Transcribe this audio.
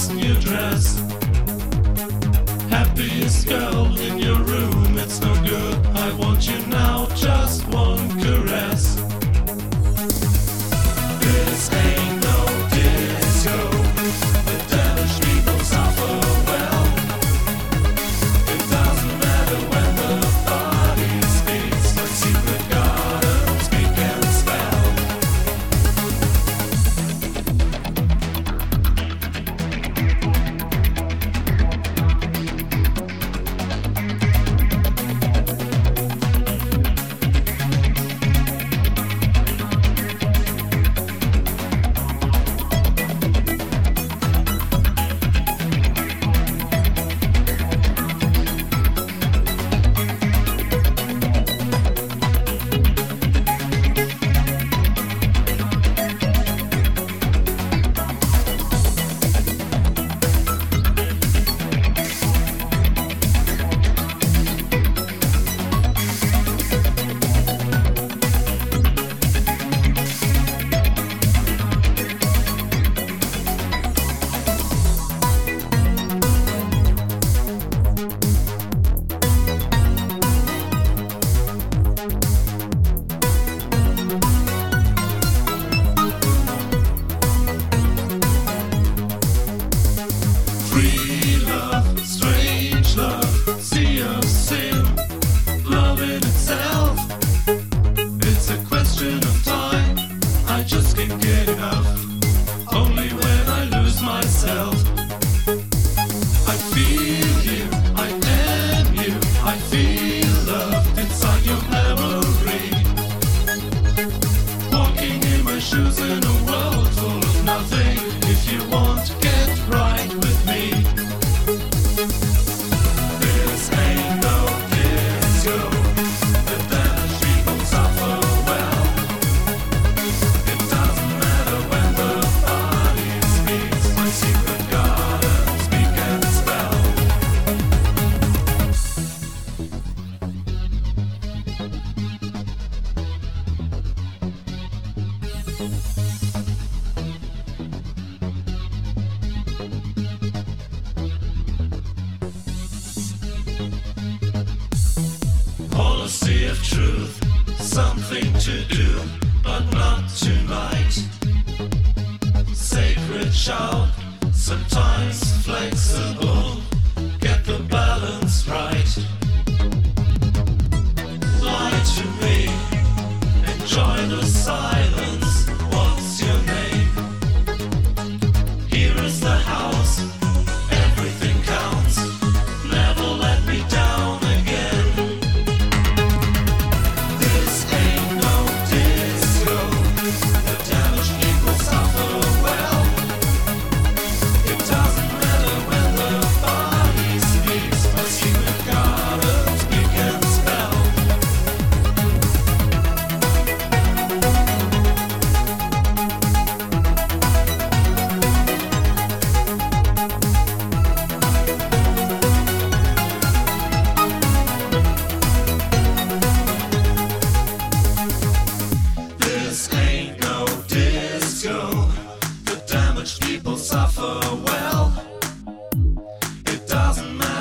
nice new dress. Happiest girl in your room, it's no good. I want you now, just one caress. This ain't no disco. The damaged people suffer well. It doesn't matter when the body speaks, but secret gardens speak and spell. Free love, strange love, sea of sin, love in itself. It's a question of time, I just can't get enough. Only when I lose myself. I feel you, I am you, I feel love inside your memory. Walking in my shoes in a world full of nothing. If you want to get right with me, this ain't no disco. The damaged people suffer well. It doesn't matter when the body speaks, my secret garden speak and spell. Policy of truth, something to do, but not tonight. Sacred shout, sometimes flexible, get the balance right. Lie to me, enjoy the silence, what's your name? Here is the house, everything counts, never let me down again. This ain't no disco. The damaged people suffer well. It doesn't matter when the body speaks, but secret gardens speak and spell. This ain't no disco. The damaged people suffer well. It doesn't matter